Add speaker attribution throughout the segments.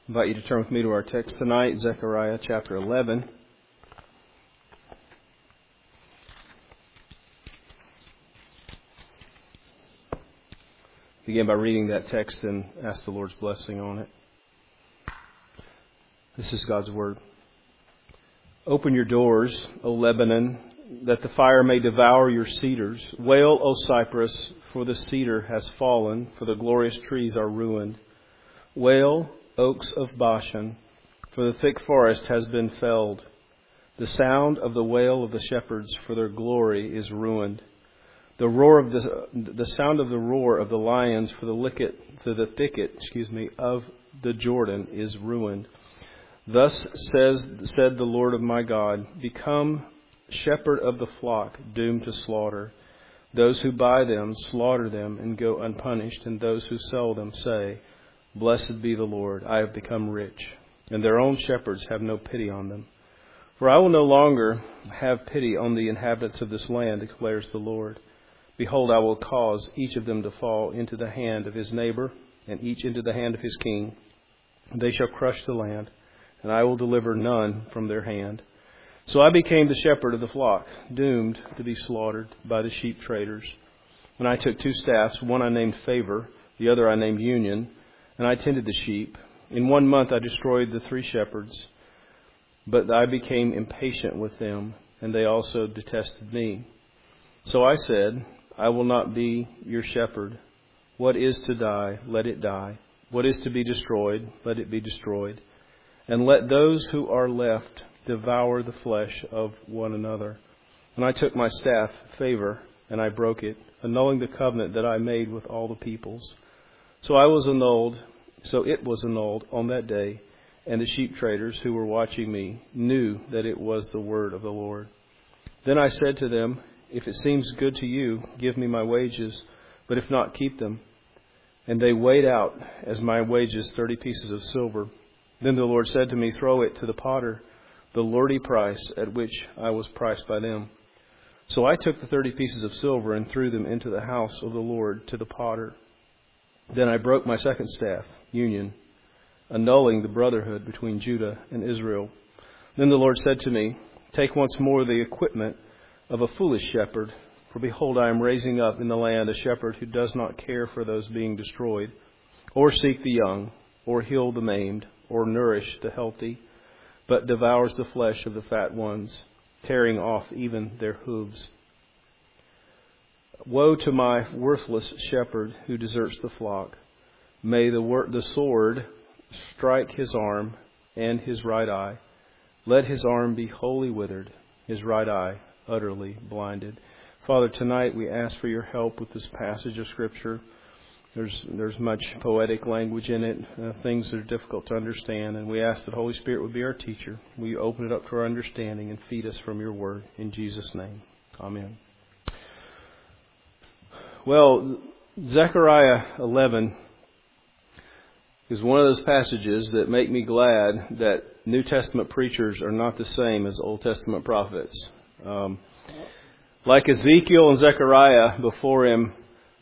Speaker 1: invite you to turn with me to our text tonight, Zechariah chapter 11. Begin by reading that text and ask the Lord's blessing on it. This is God's word. Open your doors, O Lebanon, that the fire may devour your cedars. Wail, O Cyprus, for the cedar has fallen, for the glorious trees are ruined. Wail, oaks of Bashan, for the thick forest has been felled. The sound of the wail of the shepherds, for their glory is ruined. The sound of the roar of the lions, for the thicket of the Jordan is ruined. Thus said the Lord of my God, become shepherd of the flock, doomed to slaughter. Those who buy them slaughter them and go unpunished, and those who sell them say, blessed be the Lord, I have become rich. And their own shepherds have no pity on them. For I will no longer have pity on the inhabitants of this land, declares the Lord. Behold, I will cause each of them to fall into the hand of his neighbor, and each into the hand of his king. They shall crush the land, and I will deliver none from their hand. So I became the shepherd of the flock, doomed to be slaughtered by the sheep traders. And I took two staffs, one I named Favor, the other I named Union, and I tended the sheep. In 1 month I destroyed the 3 shepherds, but I became impatient with them, and they also detested me. So I said, I will not be your shepherd. What is to die, let it die. What is to be destroyed, let it be destroyed. And let those who are left devour the flesh of one another. And I took my staff, Favor, and I broke it, annulling the covenant that I made with all the peoples. So it was annulled on that day, and the sheep traders who were watching me knew that it was the word of the Lord. Then I said to them, if it seems good to you, give me my wages, but if not, keep them. And they weighed out as my wages 30 pieces of silver. Then the Lord said to me, throw it to the potter, the lordly price at which I was priced by them. So I took the 30 pieces of silver and threw them into the house of the Lord to the potter. Then I broke my second staff, Union, annulling the brotherhood between Judah and Israel. Then the Lord said to me, take once more the equipment of a foolish shepherd, for behold, I am raising up in the land a shepherd who does not care for those being destroyed, or seek the young, or heal the maimed, or nourish the healthy, but devours the flesh of the fat ones, tearing off even their hooves. Woe to my worthless shepherd who deserts the flock. May the sword strike his arm and his right eye. Let his arm be wholly withered, his right eye utterly blinded. Father, tonight we ask for your help with this passage of Scripture. There's much poetic language in it, things that are difficult to understand, and we ask that the Holy Spirit would be our teacher. Will you open it up to our understanding and feed us from your word? In Jesus' name, amen. Well, Zechariah 11 is one of those passages that make me glad that New Testament preachers are not the same as Old Testament prophets. Like Ezekiel and Jeremiah before him,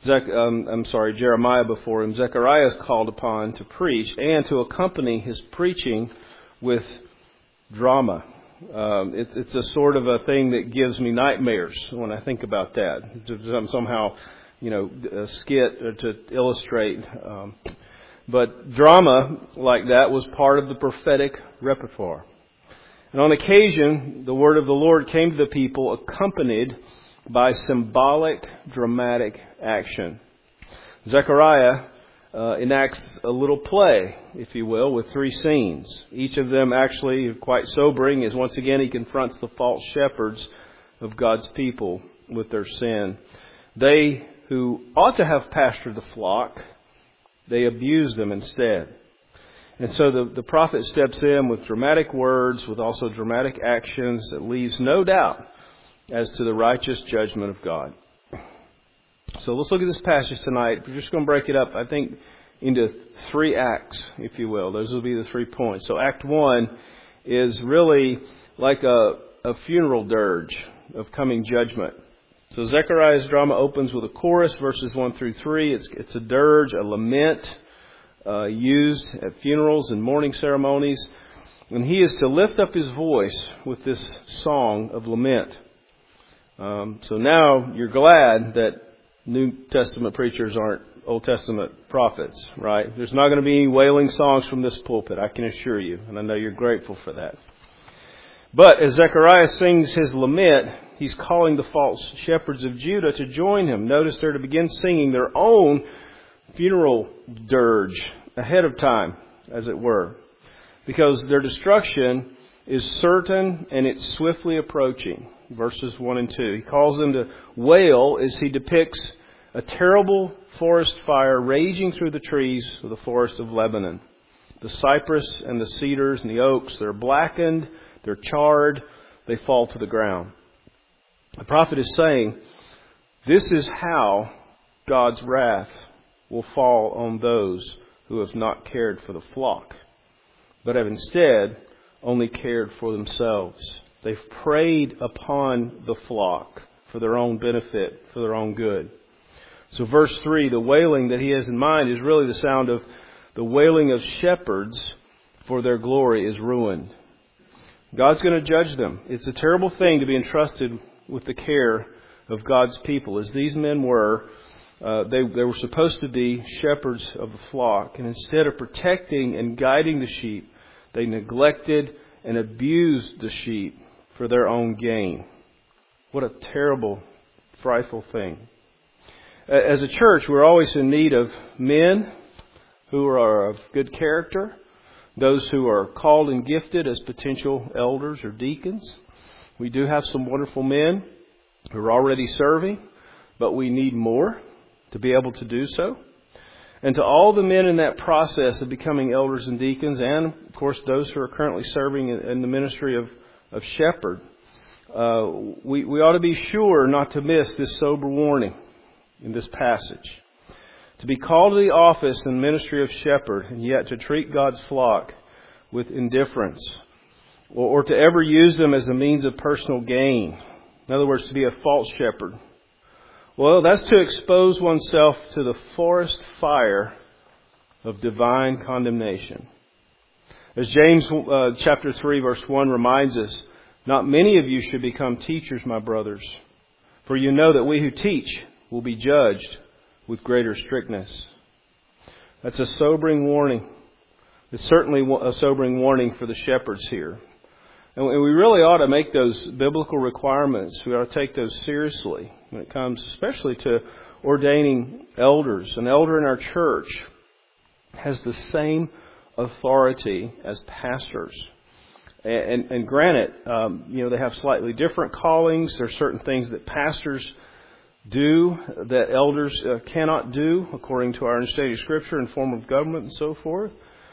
Speaker 1: Zechariah is called upon to preach and to accompany his preaching with drama. It's a sort of a thing that gives me nightmares when I think about that. Somehow, a skit to illustrate. But drama like that was part of the prophetic repertoire. And on occasion, the word of the Lord came to the people accompanied by symbolic, dramatic action. Zechariah enacts a little play, if you will, with 3 scenes. Each of them actually quite sobering, as once again he confronts the false shepherds of God's people with their sin. They who ought to have pastured the flock, they abuse them instead. And so the prophet steps in with dramatic words, with also dramatic actions that leaves no doubt as to the righteous judgment of God. So let's look at this passage tonight. We're just going to break it up, I think, into 3 acts, if you will. Those will be the 3 points. So Act 1 is really like a funeral dirge of coming judgment. So Zechariah's drama opens with a chorus, verses 1 through 3. It's a dirge, a lament, used at funerals and mourning ceremonies. And he is to lift up his voice with this song of lament. So now you're glad that New Testament preachers aren't Old Testament prophets, right? There's not going to be any wailing songs from this pulpit, I can assure you. And I know you're grateful for that. But as Zechariah sings his lament, he's calling the false shepherds of Judah to join him. Notice they're to begin singing their own funeral dirge ahead of time, as it were. Because their destruction is certain and it's swiftly approaching. Verses 1 and 2. He calls them to wail as he depicts a terrible forest fire raging through the trees of the forest of Lebanon. The cypress and the cedars and the oaks, they're blackened, they're charred, they fall to the ground. The prophet is saying, this is how God's wrath will fall on those who have not cared for the flock, but have instead only cared for themselves. They've preyed upon the flock for their own benefit, for their own good. So verse 3, the wailing that he has in mind is really the sound of the wailing of shepherds, for their glory is ruined. God's going to judge them. It's a terrible thing to be entrusted with the care of God's people. As these men were, they were supposed to be shepherds of the flock. And instead of protecting and guiding the sheep, they neglected and abused the sheep for their own gain. What a terrible, frightful thing. As a church, we're always in need of men who are of good character, those who are called and gifted as potential elders or deacons. We do have some wonderful men who are already serving, but we need more to be able to do so. And to all the men in that process of becoming elders and deacons, and of course those who are currently serving in the ministry of shepherd, we ought to be sure not to miss this sober warning in this passage. To be called to the office and ministry of shepherd, and yet to treat God's flock with indifference, or to ever use them as a means of personal gain. In other words, to be a false shepherd. Well, that's to expose oneself to the forest fire of divine condemnation. As James chapter 3 verse 1 reminds us, not many of you should become teachers, my brothers, for you know that we who teach will be judged with greater strictness. That's a sobering warning. It's certainly a sobering warning for the shepherds here. And we really ought to make those biblical requirements. We ought to take those seriously when it comes especially to ordaining elders. An elder in our church has the same authority as pastors. And granted, they have slightly different callings. There are certain things that pastors do that elders cannot do according to our understanding of Scripture and form of government and so forth.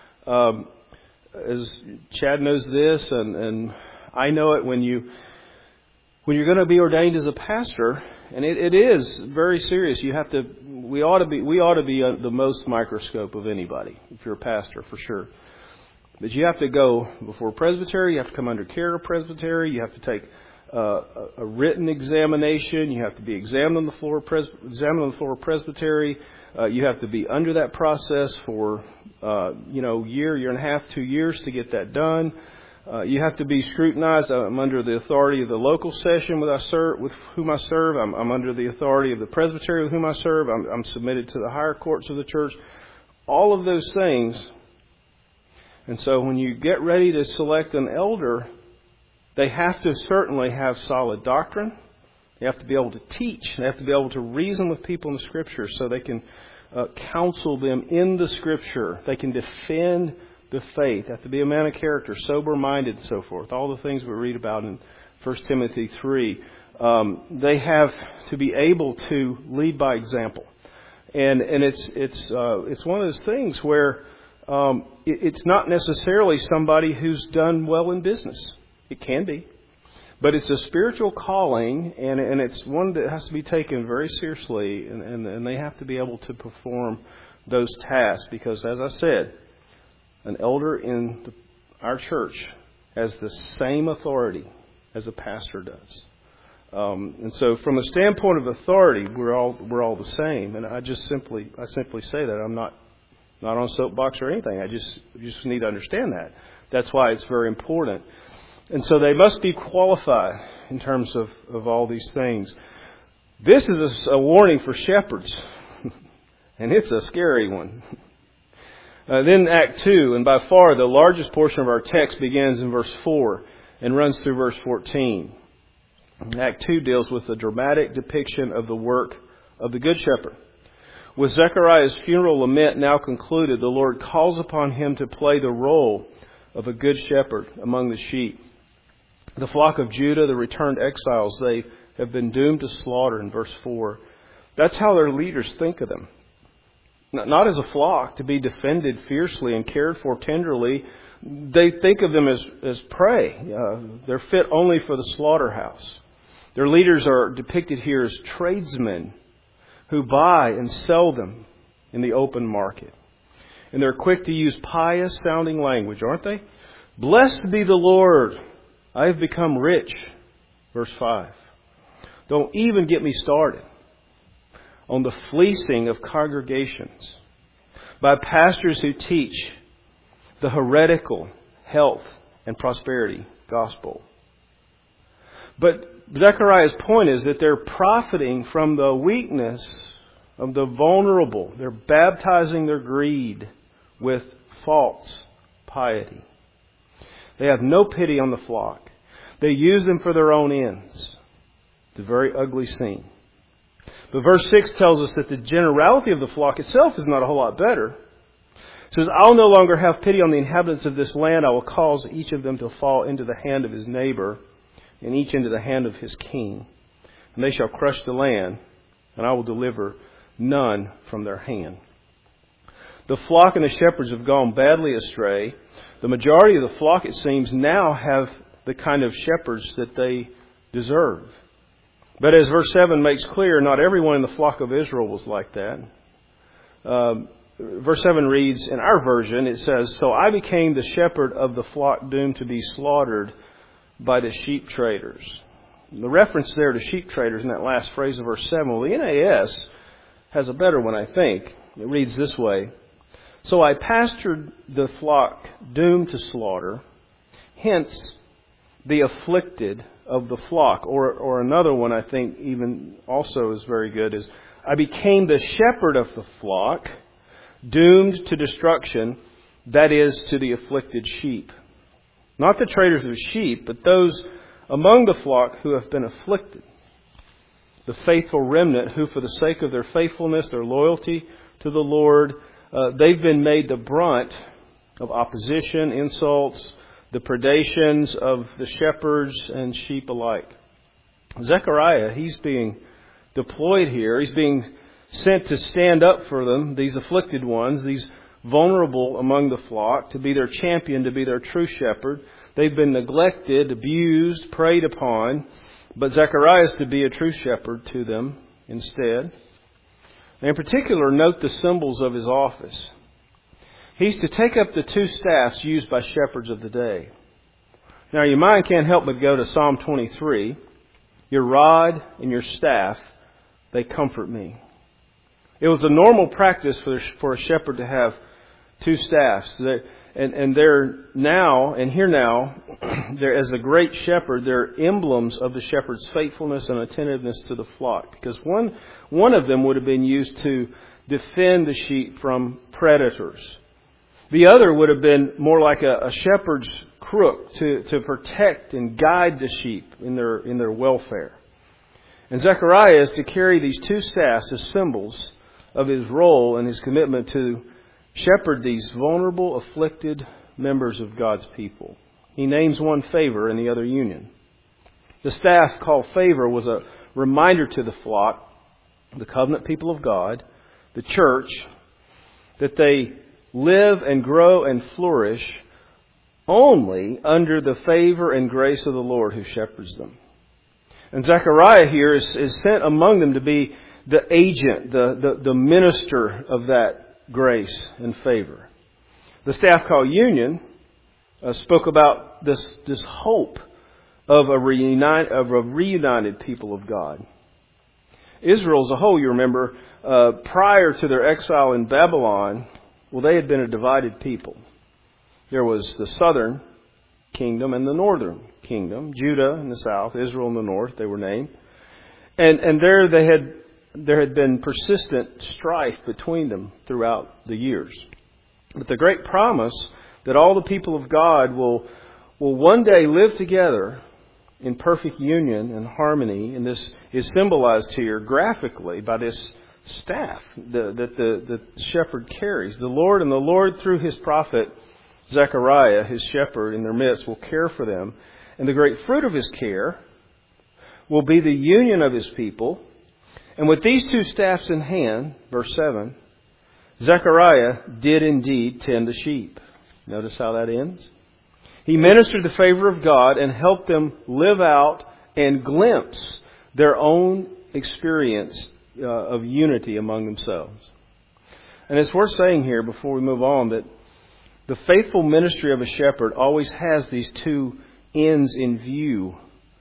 Speaker 1: As Chad knows this, and I know it, when you're going to be ordained as a pastor, and it is very serious. We ought to be the most microscope of anybody if you're a pastor, for sure. But you have to go before presbytery. You have to come under care of presbytery. You have to take a written examination. You have to be examined on the floor of presbytery. You have to be under that process for year and a half, 2 years to get that done. You have to be scrutinized. I'm under the authority of the local session with whom I serve. I'm under the authority of the presbytery with whom I serve. I'm submitted to the higher courts of the church. All of those things. And so when you get ready to select an elder, they have to certainly have solid doctrine. They have to be able to teach. They have to be able to reason with people in the Scripture so they can counsel them in the Scripture. They can defend the faith. They have to be a man of character, sober-minded, and so forth. All the things we read about in 1 Timothy 3. They have to be able to lead by example. And it's one of those things where it's not necessarily somebody who's done well in business. It can be. But it's a spiritual calling, and it's one that has to be taken very seriously, and they have to be able to perform those tasks. Because, as I said, an elder in our church has the same authority as a pastor does. And so from a standpoint of authority, we're all the same. And I simply say that. I'm not Not on a soapbox or anything. I just need to understand that. That's why it's very important. And so they must be qualified in terms of all these things. This is a warning for shepherds. And it's a scary one. Then Act 2, and by far the largest portion of our text begins in verse 4 and runs through verse 14. Act 2 deals with the dramatic depiction of the work of the Good Shepherd. With Zechariah's funeral lament now concluded, the Lord calls upon him to play the role of a good shepherd among the sheep. The flock of Judah, the returned exiles, they have been doomed to slaughter in verse 4. That's how their leaders think of them. Not as a flock to be defended fiercely and cared for tenderly. They think of them as prey. They're fit only for the slaughterhouse. Their leaders are depicted here as tradesmen who buy and sell them in the open market. And they're quick to use pious sounding language, aren't they? Blessed be the Lord, I have become rich. Verse 5. Don't even get me started on the fleecing of congregations by pastors who teach the heretical health and prosperity gospel. But Zechariah's point is that they're profiting from the weakness of the vulnerable. They're baptizing their greed with false piety. They have no pity on the flock. They use them for their own ends. It's a very ugly scene. But verse 6 tells us that the generality of the flock itself is not a whole lot better. It says, I'll no longer have pity on the inhabitants of this land. I will cause each of them to fall into the hand of his neighbor, and each into the hand of his king. And they shall crush the land, and I will deliver none from their hand. The flock and the shepherds have gone badly astray. The majority of the flock, it seems, now have the kind of shepherds that they deserve. But as verse 7 makes clear, not everyone in the flock of Israel was like that. Verse 7 reads, in our version, it says, so I became the shepherd of the flock doomed to be slaughtered by the sheep traders. The reference there to sheep traders in that last phrase of verse 7, well, the NAS has a better one, I think. It reads this way, so I pastured the flock doomed to slaughter, hence the afflicted of the flock. Or another one I think even also is very good is, I became the shepherd of the flock, doomed to destruction, that is, to the afflicted sheep. Not the traders of sheep, but those among the flock who have been afflicted. The faithful remnant who, for the sake of their faithfulness, their loyalty to the Lord, they've been made the brunt of opposition, insults, the predations of the shepherds and sheep alike. Zechariah, he's being deployed here. He's being sent to stand up for them, these afflicted ones, these vulnerable among the flock, to be their champion, to be their true shepherd. They've been neglected, abused, preyed upon, but Zechariah is to be a true shepherd to them instead. And in particular, note the symbols of his office. He's to take up the two staffs used by shepherds of the day. Now, your mind can't help but go to Psalm 23. Your rod and your staff, they comfort me. It was a normal practice for a shepherd to have two staffs. And they're now, and here now, they're, as a great shepherd, they're emblems of the shepherd's faithfulness and attentiveness to the flock. Because one of them would have been used to defend the sheep from predators. The other would have been more like a shepherd's crook to protect and guide the sheep in their welfare. And Zechariah is to carry these two staffs as symbols of his role and his commitment to shepherd these vulnerable, afflicted members of God's people. He names one favor and the other union. The staff called favor was a reminder to the flock, the covenant people of God, the church, that they live and grow and flourish only under the favor and grace of the Lord who shepherds them. And Zechariah here is sent among them to be the agent, the minister of that grace and favor. The staff called union spoke about this hope of a reunited people of God. Israel as a whole, you remember, prior to their exile in Babylon, Well, they had been a divided people. There was the southern kingdom and the northern kingdom. Judah in the south, Israel in the north, they were named. And there had been persistent strife between them throughout the years. But the great promise that all the people of God will one day live together in perfect union and harmony, and this is symbolized here graphically by this staff that the shepherd carries. The Lord through His prophet Zechariah, His shepherd in their midst, will care for them. And the great fruit of His care will be the union of His people. And with these two staffs in hand, verse 7, Zechariah did indeed tend the sheep. Notice how that ends. He ministered the favor of God and helped them live out and glimpse their own experience of unity among themselves. And it's worth saying here before we move on that the faithful ministry of a shepherd always has these two ends in view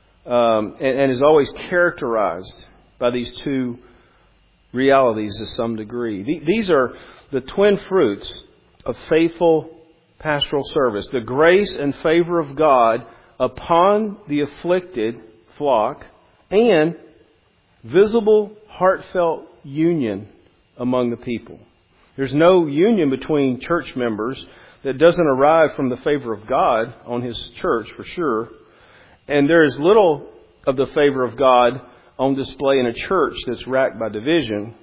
Speaker 1: and is always characterized by these two realities to some degree. These are the twin fruits of faithful pastoral service. The grace and favor of God upon the afflicted flock and visible, heartfelt union among the people. There's no union between church members that doesn't arrive from the favor of God on His church for sure. And there is little of the favor of God on display in a church that's racked by division.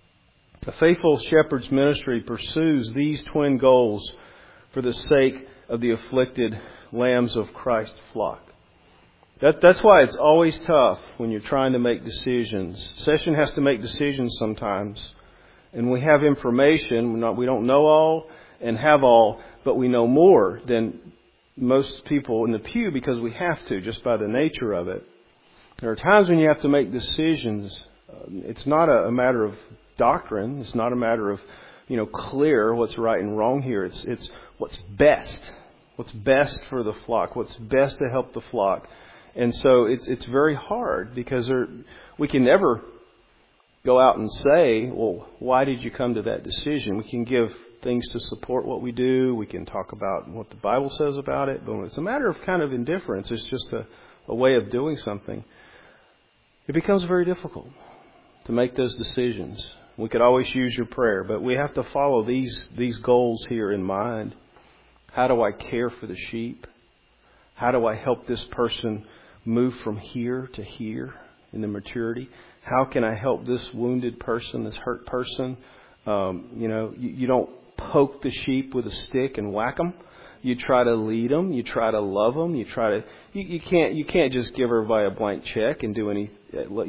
Speaker 1: A faithful shepherd's ministry pursues these twin goals for the sake of the afflicted lambs of Christ's flock. That's why it's always tough when you're trying to make decisions. Session has to make decisions sometimes. And we have information. We don't know all and have all, but we know more than most people in the pew because we have to, just by the nature of it. There are times when you have to make decisions. It's not a matter of doctrine. It's not a matter of, clear what's right and wrong here. It's what's best. What's best for the flock. What's best to help the flock. And so it's very hard because we can never go out and say, well, why did you come to that decision? We can give things to support what we do. We can talk about what the Bible says about it. But when it's a matter of kind of indifference, it's just a way of doing something. It becomes very difficult to make those decisions. We could always use your prayer, but we have to follow these goals here in mind. How do I care for the sheep? How do I help this person move from here to here in the maturity? How can I help this wounded person, this hurt person? You don't poke the sheep with a stick and whack them. You try to lead them. You try to love them. You can't just give everybody a blank check and do any.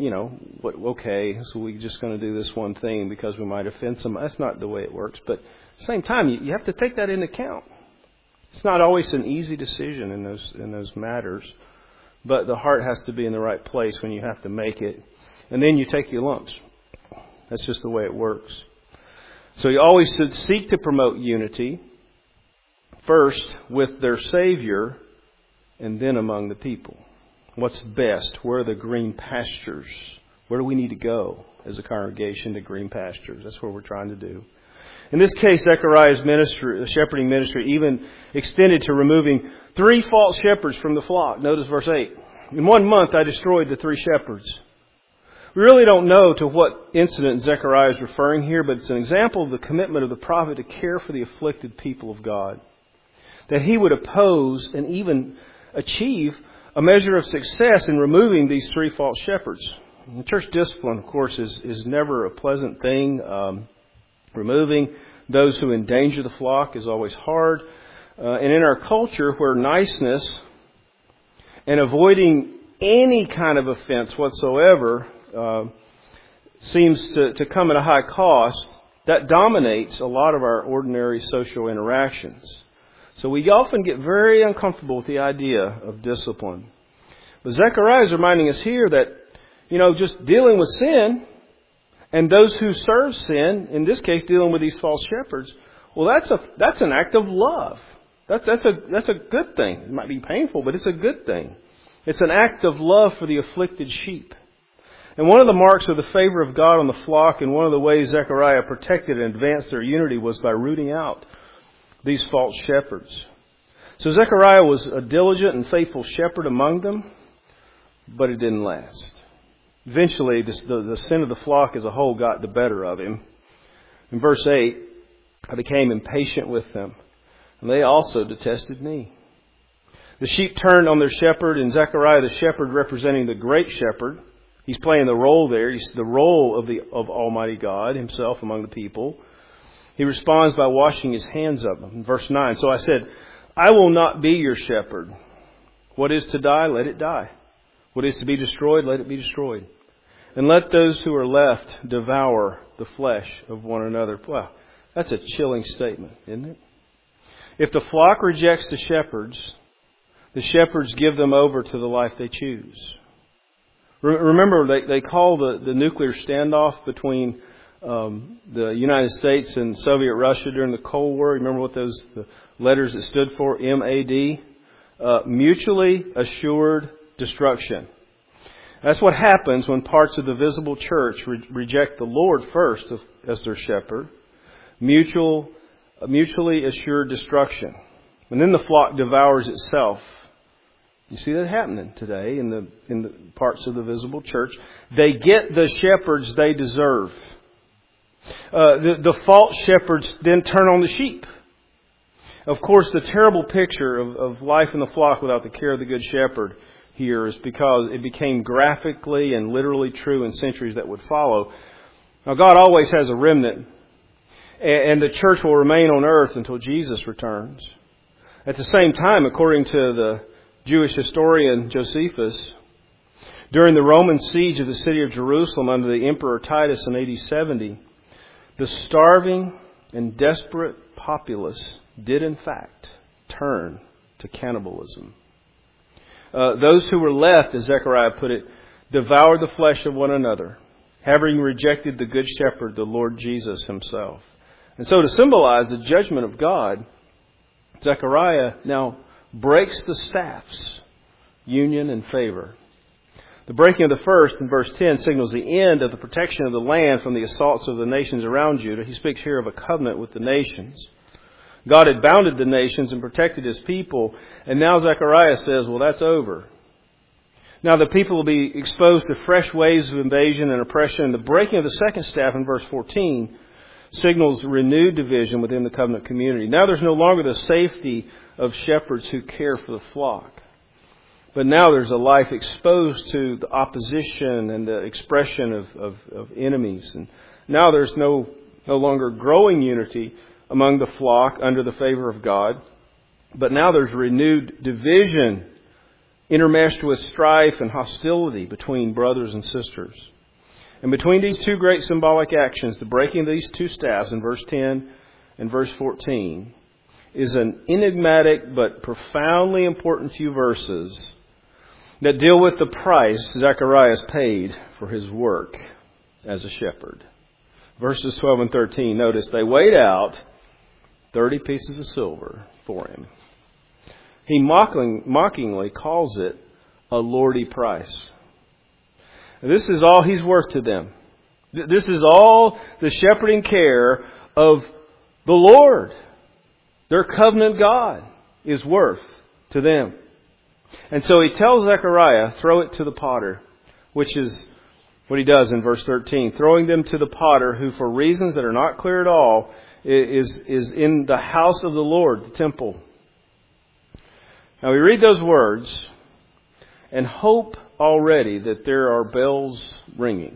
Speaker 1: Okay, so we're just going to do this one thing because we might offend somebody. That's not the way it works. But at the same time, you have to take that into account. It's not always an easy decision in those matters, but the heart has to be in the right place when you have to make it, and then you take your lumps. That's just the way it works. So you always should seek to promote unity, first with their Savior, and then among the people. What's best? Where are the green pastures? Where do we need to go as a congregation to green pastures? That's what we're trying to do. In this case, Zechariah's ministry, the shepherding ministry, even extended to removing 3 false shepherds from the flock. Notice verse 8. In 1 month, I destroyed the 3 shepherds. We really don't know to what incident Zechariah is referring here, but it's an example of the commitment of the prophet to care for the afflicted people of God. That he would oppose and even achieve a measure of success in removing these 3 false shepherds. The church discipline, of course, is never a pleasant thing. Removing those who endanger the flock is always hard. And in our culture where niceness and avoiding any kind of offense whatsoever seems to come at a high cost, that dominates a lot of our ordinary social interactions. So we often get very uncomfortable with the idea of discipline. But Zechariah is reminding us here that, just dealing with sin and those who serve sin, in this case dealing with these false shepherds, well, that's an act of love. That's a good thing. It might be painful, but it's a good thing. It's an act of love for the afflicted sheep. And one of the marks of the favor of God on the flock, and one of the ways Zechariah protected and advanced their unity, was by rooting out these false shepherds. So Zechariah was a diligent and faithful shepherd among them, but it didn't last. Eventually, the sin of the flock as a whole got the better of him. In verse 8, I became impatient with them, and they also detested me. The sheep turned on their shepherd, and Zechariah, the shepherd representing the great shepherd, he's playing the role there. He's the role of Almighty God himself among the people. He responds by washing his hands of them. In verse 9, so I said, I will not be your shepherd. What is to die, let it die. What is to be destroyed, let it be destroyed. And let those who are left devour the flesh of one another. Wow, that's a chilling statement, isn't it? If the flock rejects the shepherds give them over to the life they choose. Remember, they call the nuclear standoff between the United States and Soviet Russia during the Cold War. Remember what the letters that stood for? MAD? Mutually Assured Destruction. That's what happens when parts of the visible church reject the Lord first as their shepherd. Mutually assured destruction. And then the flock devours itself. You see that happening today in the parts of the visible church. They get the shepherds they deserve. The false shepherds then turn on the sheep. Of course, the terrible picture of life in the flock without the care of the good shepherd here is because it became graphically and literally true in centuries that would follow. Now, God always has a remnant, and the church will remain on earth until Jesus returns. At the same time, according to the Jewish historian Josephus, during the Roman siege of the city of Jerusalem under the Emperor Titus in AD 70, the starving and desperate populace did in fact turn to cannibalism. Those who were left, as Zechariah put it, devoured the flesh of one another, having rejected the good shepherd, the Lord Jesus himself. And so to symbolize the judgment of God, Zechariah now breaks the staffs, union and favor. The breaking of the first in verse 10 signals the end of the protection of the land from the assaults of the nations around Judah. He speaks here of a covenant with the nations. God had bounded the nations and protected His people, and now Zechariah says, well, that's over. Now the people will be exposed to fresh waves of invasion and oppression, and the breaking of the second staff in verse 14 signals renewed division within the covenant community. Now there's no longer the safety of shepherds who care for the flock. But now there's a life exposed to the opposition and the expression of enemies. And now there's no longer growing unity among the flock under the favor of God. But now there's renewed division, intermeshed with strife and hostility between brothers and sisters. And between these two great symbolic actions, the breaking of these two staffs in verse 10 and verse 14, is an enigmatic but profoundly important few verses that deal with the price Zechariah has paid for his work as a shepherd. Verses 12 and 13, notice they weighed out 30 pieces of silver for him. He mockingly calls it a lordly price. This is all he's worth to them. This is all the shepherding care of the Lord. Their covenant God is worth to them. And so he tells Zechariah, throw it to the potter, which is what he does in verse 13. Throwing them to the potter who, for reasons that are not clear at all, is in the house of the Lord, the temple. Now we read those words and hope already that there are bells ringing.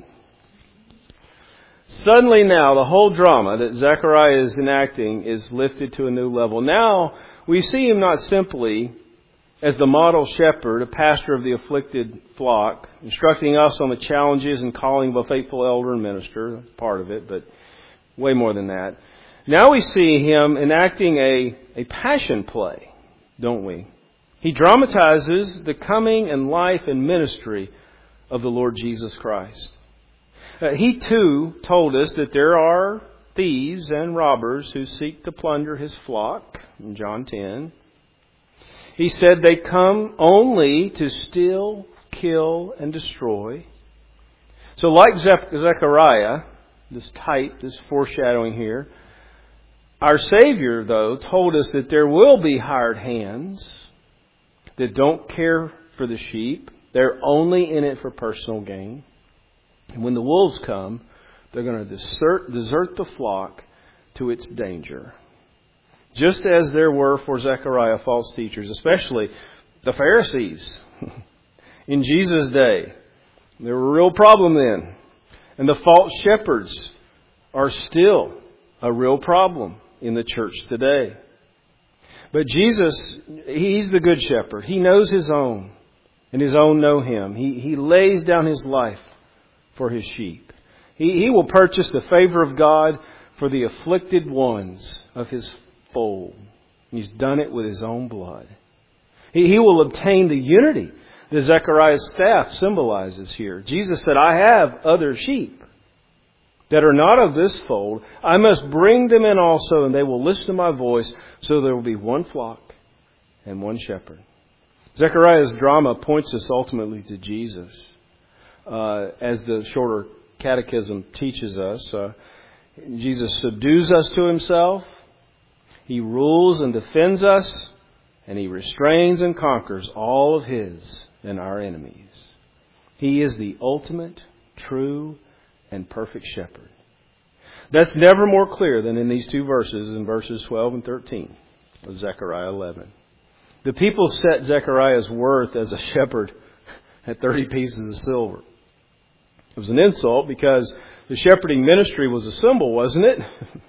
Speaker 1: Suddenly now, the whole drama that Zechariah is enacting is lifted to a new level. Now, we see him not simply as the model shepherd, a pastor of the afflicted flock, instructing us on the challenges and calling of a faithful elder and minister. That's part of it, but way more than that. Now we see him enacting a passion play, don't we? He dramatizes the coming and life and ministry of the Lord Jesus Christ. He too told us that there are thieves and robbers who seek to plunder His flock, in John 10. He said they come only to steal, kill, and destroy. So like Zechariah, this type, this foreshadowing here, our Savior, though, told us that there will be hired hands that don't care for the sheep. They're only in it for personal gain. And when the wolves come, they're going to desert the flock to its danger. Just as there were for Zechariah false teachers, especially the Pharisees in Jesus' day. They were a real problem then. And the false shepherds are still a real problem in the church today. But Jesus, He's the good shepherd. He knows His own, and His own know Him. He lays down His life for His sheep. He will purchase the favor of God for the afflicted ones of His fold. He's done it with His own blood. He will obtain the unity that Zechariah's staff symbolizes here. Jesus said, I have other sheep that are not of this fold. I must bring them in also, and they will listen to my voice, so there will be one flock and one shepherd. Zechariah's drama points us ultimately to Jesus. As the shorter catechism teaches us, Jesus subdues us to Himself. He rules and defends us, and He restrains and conquers all of His and our enemies. He is the ultimate, true, and perfect shepherd. That's never more clear than in these two verses, in verses 12 and 13 of Zechariah 11. The people set Zechariah's worth as a shepherd at 30 pieces of silver. It was an insult because the shepherding ministry was a symbol, wasn't it?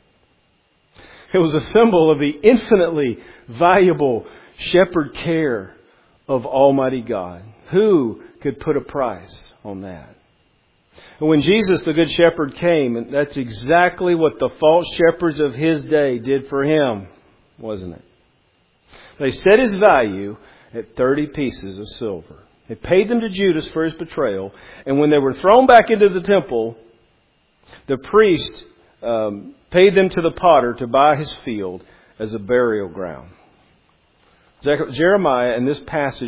Speaker 1: It was a symbol of the infinitely valuable shepherd care of Almighty God. Who could put a price on that? And when Jesus, the Good Shepherd, came, and that's exactly what the false shepherds of His day did for Him, wasn't it? They set His value at 30 pieces of silver. They paid them to Judas for his betrayal, and when they were thrown back into the temple, the priest paid them to the potter to buy his field as a burial ground. Jeremiah, in this passage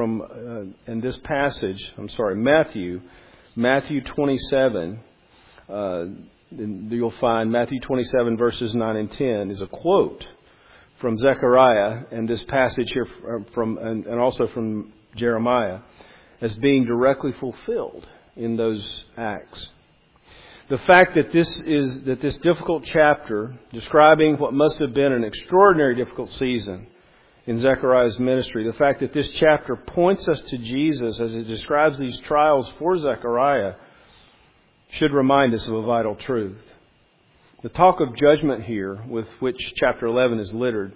Speaker 1: Matthew 27, you'll find Matthew 27 verses 9 and 10 is a quote from Zechariah and this passage here and also from Jeremiah as being directly fulfilled in those acts. The fact that this difficult chapter describing what must have been an extraordinary difficult season in Zechariah's ministry, the fact that this chapter points us to Jesus as it describes these trials for Zechariah should remind us of a vital truth. The talk of judgment here, with which chapter 11 is littered,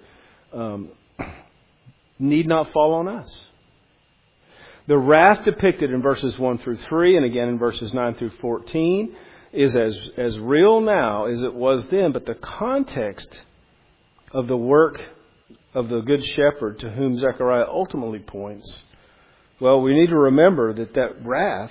Speaker 1: need not fall on us. The wrath depicted in verses 1 through 3 and again in verses 9 through 14 is as real now as it was then, but the context of the work of the Good Shepherd to whom Zechariah ultimately points, well, we need to remember that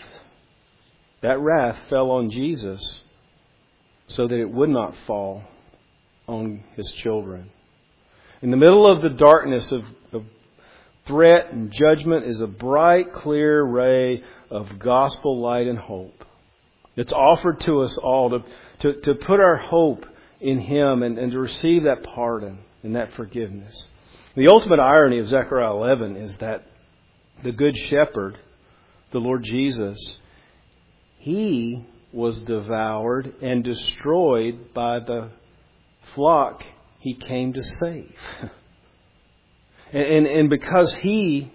Speaker 1: wrath fell on Jesus so that it would not fall on His children. In the middle of the darkness of threat and judgment is a bright, clear ray of gospel light and hope. It's offered to us all to put our hope in Him and to receive that pardon and that forgiveness. The ultimate irony of Zechariah 11 is that the Good Shepherd, the Lord Jesus, He was devoured and destroyed by the flock He came to save. And because that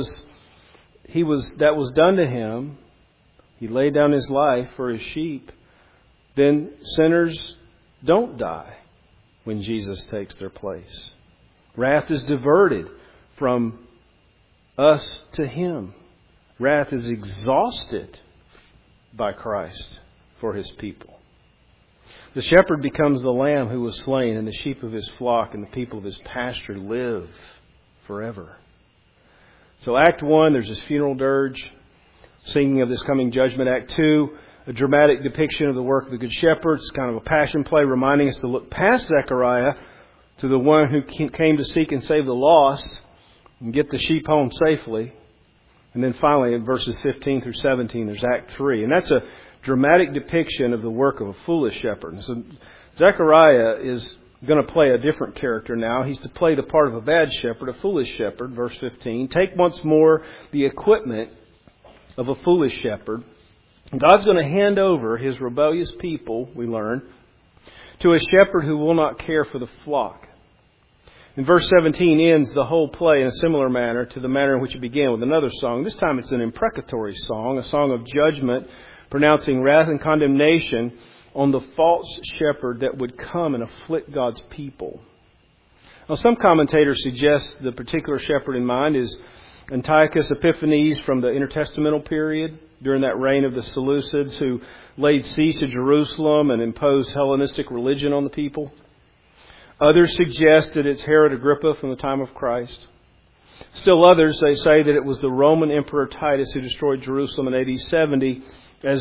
Speaker 1: was done to Him, He laid down His life for His sheep, then sinners don't die when Jesus takes their place. Wrath is diverted from us to Him. Wrath is exhausted by Christ for His people. The shepherd becomes the lamb who was slain, and the sheep of His flock and the people of His pasture live forever. So Act 1, there's this funeral dirge, singing of this coming judgment. Act 2, a dramatic depiction of the work of the Good Shepherd. It's kind of a passion play reminding us to look past Zechariah to the one who came to seek and save the lost and get the sheep home safely. And then finally in verses 15 through 17, there's Act 3. And that's a dramatic depiction of the work of a foolish shepherd. And so Zechariah is going to play a different character now. He's to play the part of a bad shepherd, a foolish shepherd. Verse 15. Take once more the equipment of a foolish shepherd. God's going to hand over His rebellious people, we learn, to a shepherd who will not care for the flock. And verse 17 ends the whole play in a similar manner to the manner in which it began, with another song. This time it's an imprecatory song, a song of judgment, pronouncing wrath and condemnation on the false shepherd that would come and afflict God's people. Now, some commentators suggest the particular shepherd in mind is Antiochus Epiphanes from the intertestamental period, during that reign of the Seleucids, who laid siege to Jerusalem and imposed Hellenistic religion on the people. Others suggest that it's Herod Agrippa from the time of Christ. Still others, they say that it was the Roman Emperor Titus who destroyed Jerusalem in AD 70 as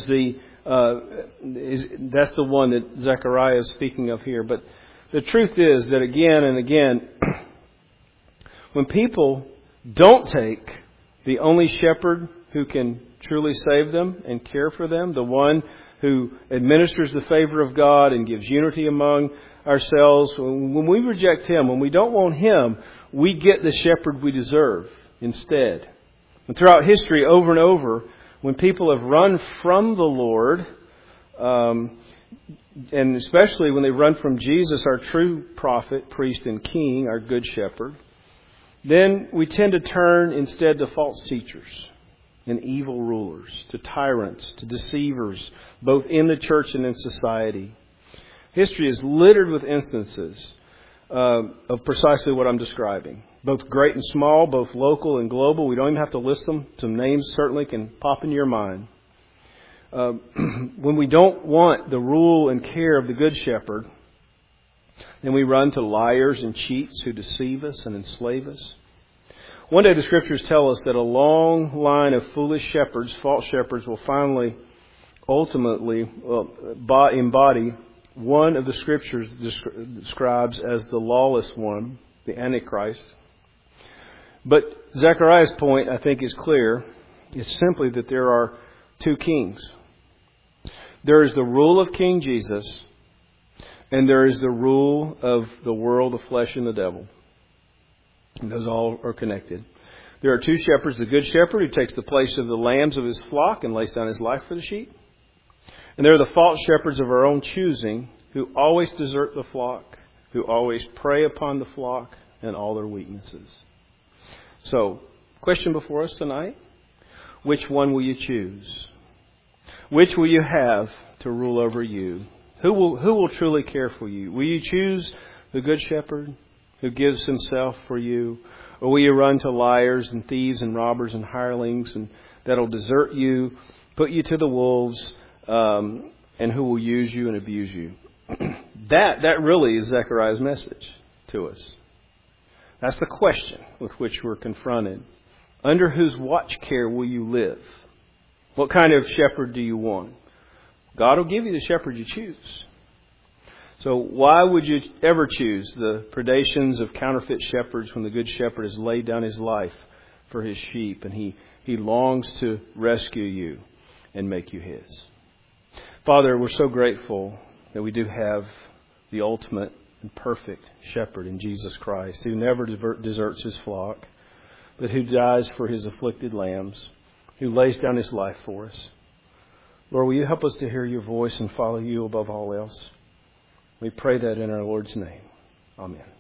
Speaker 1: that's the one that Zechariah is speaking of here. But the truth is that again and again, when people don't take the only shepherd who can truly save them and care for them, the one who administers the favor of God and gives unity among ourselves, when we reject Him, when we don't want Him, we get the shepherd we deserve instead. And throughout history, over and over, when people have run from the Lord, and especially when they run from Jesus, our true prophet, priest, and king, our good shepherd, then we tend to turn instead to false teachers and evil rulers, to tyrants, to deceivers, both in the church and in society. History is littered with instances of precisely what I'm describing. Both great and small, both local and global. We don't even have to list them. Some names certainly can pop into your mind. When we don't want the rule and care of the Good Shepherd, then we run to liars and cheats who deceive us and enslave us. One day the Scriptures tell us that a long line of foolish shepherds, false shepherds, will finally, ultimately embody one of the Scriptures describes as the lawless one, the Antichrist. But Zechariah's point, I think, is clear. It's simply that there are two kings. There is the rule of King Jesus, and there is the rule of the world, the flesh, and the devil. And those all are connected. There are two shepherds, the good shepherd who takes the place of the lambs of his flock and lays down his life for the sheep. And there are the false shepherds of our own choosing who always desert the flock, who always prey upon the flock and all their weaknesses. So, question before us tonight, which one will you choose? Which will you have to rule over you? Who will truly care for you? Will you choose the good shepherd who gives himself for you? Or will you run to liars and thieves and robbers and hirelings and that'll desert you, put you to the wolves, and who will use you and abuse you? That really is Zechariah's message to us. That's the question with which we're confronted. Under whose watch care will you live? What kind of shepherd do you want? God will give you the shepherd you choose. So why would you ever choose the predations of counterfeit shepherds when the good shepherd has laid down his life for his sheep and he longs to rescue you and make you his? Father, we're so grateful that we do have the ultimate and perfect shepherd in Jesus Christ, who never deserts his flock, but who dies for his afflicted lambs, who lays down his life for us. Lord, will you help us to hear your voice and follow you above all else? We pray that in our Lord's name. Amen.